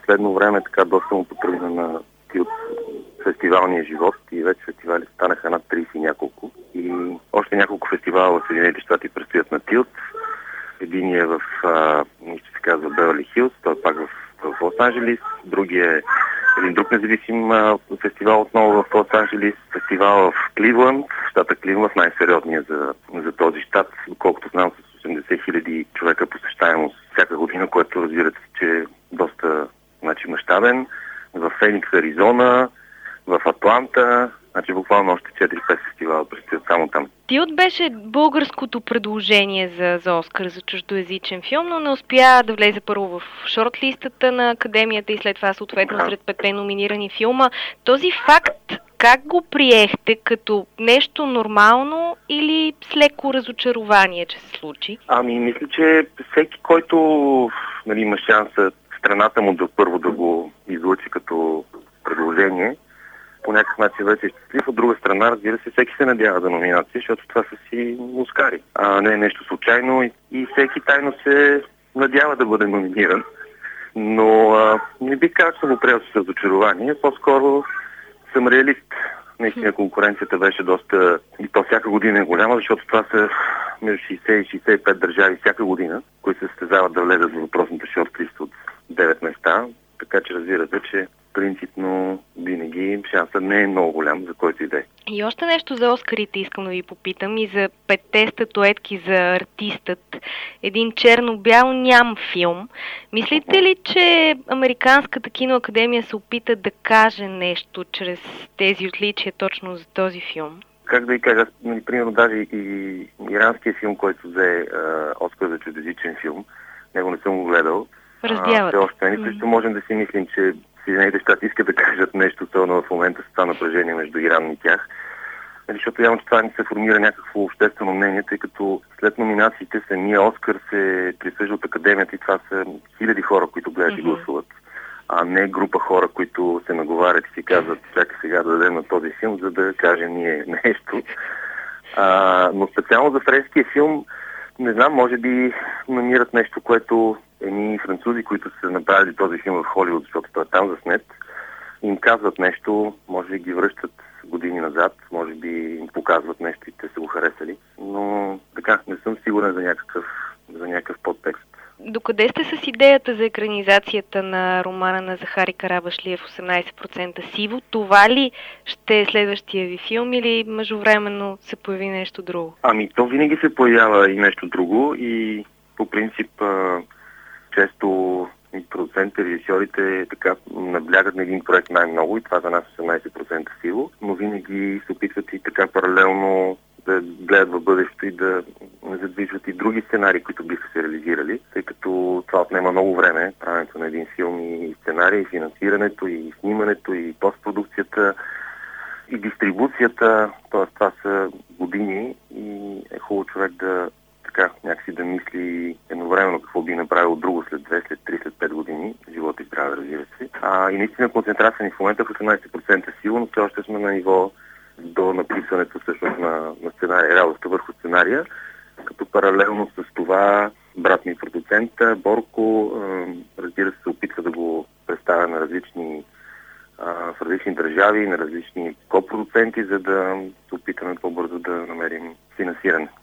последно време така доста му потръгна на Тилт фестивалния живот и вече фестивали станаха над 30 и няколко. И още няколко фестивала в Съединените щати предстоят на Тилт. Единият е в, ще се казва Беверли Хилс, той е пак в Лос-Анджелис. Другия е един друг независим фестивал отново в Лос-Анджелис. Фестивал в Кливланд, щата Кливланд, най-сериозният за този щат, доколкото знам с 80 хиляди човека посещаемост всяка година, което разбирате, че е доста мащабен. В Феникс, Аризона, в Атланта, буквално още 4-5 фестивала предстоят само там. Тилт беше българското предложение за Оскар за чуждоезичен филм, но не успя да влезе първо в шортлистата на Академията и след това съответно сред 5 номинирани филма. Този факт как го приехте? Като нещо нормално или с леко разочарование, че се случи? Мисля, че всеки, който има шанса страната му първо да го излъчи като предложение, по някакъв начин вече е щастлив. От друга страна, разбира се, всеки се надява за номинация, защото това са си Оскари. Не е нещо случайно и всеки тайно се надява да бъде номиниран. Но не би казал, че съм го приел с разочарование. По-скоро съм реалист. Наистина конкуренцията беше доста, и то всяка година е голяма, защото това са между 60 и 65 държави всяка година, които се състезават да влезат в въпросната шортлист от 9 места. Така че разбирате, че принципно винаги шансът не е много голям, за който иде. И още нещо за Оскарите искам да ви попитам и за 5 статуетки за артистът. Един черно-бял ням филм. Мислите ли, че Американската киноакадемия се опита да каже нещо чрез тези отличия точно за този филм? Как да ви кажа, примерно даже и иранския филм, който взе Оскар за чуждоезичен филм, него не съм го гледал. Раздяват. Все още също можем да си мислим, че Съединените щати искат да кажат нещо, особено в момента с това напрежение между Иран и тях. Защото явно, че това не се формира някакво обществено мнение, тъй като след номинациите самия Оскар се присъжда от Академията и това са хиляди хора, които гледат и гласуват, а не група хора, които се наговарят и си казват, чакай сега да дадем на този филм, за да кажем ние нещо. Но специално за френския филм, не знам, може би намират нещо, което едни французи, които са направили този филм в Холивуд, защото той е там заснет, им казват нещо, може би ги връщат години назад, може би им показват нещо и те са го харесали, но така, не съм сигурен за някакъв подтекст. Докъде сте с идеята за екранизацията на романа на Захари Карабашлиев 18% сиво? Това ли ще е следващия ви филм или междувременно се появи нещо друго? То винаги се появява и нещо друго и по принцип често и продуцентите, режисьорите така наблягат на един проект най-много и това за нас 18% сиво, но винаги се опитват и така паралелно да гледат в бъдещето и да задвижват и други сценарии, които биха се реализирали, тъй като това отнема много време, правенето на един филм и сценарий, и финансирането, и снимането, и постпродукцията, и дистрибуцията, т.е. това са години и е хубаво човек да някакси да мисли едновременно какво би направил друго след 2, след 3, след 5 години. Живота и здраве, разбира се. И наистина концентрация ни в момента в 18% сила, но все още сме на ниво до написането всъщност на сценария, работата върху сценария, като паралелно с това брат ми продуцента Борко, разбира се опитва да го представя на в различни държави, на различни копродуценти, за да се опитаме по-бързо да намерим финансиране.